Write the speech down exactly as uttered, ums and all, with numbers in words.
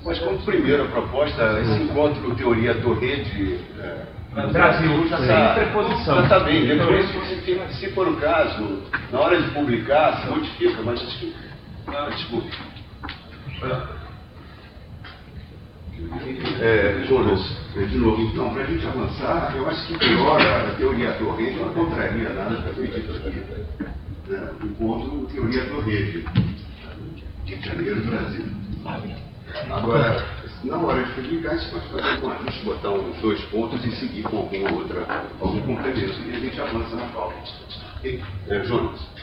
Mas como primeira proposta, esse encontro teoria do rede é, Brasil, já está, sem preposição. Já está bem, depois, se, se for o caso, na hora de publicar, se modifica, mas desculpe. Ah, desculpe. É, Jonas, de novo, então, para a gente avançar, eu acho que pior a teoria do rede não contraria nada que foi dito aqui. Né? O encontro teoria do rede. Rio de Janeiro, Brasil. Agora, na hora de publicar, você pode fazer um ajuste, botar uns dois pontos e seguir com alguma outra, algum complemento, e a gente avança na pauta. É, Jonas.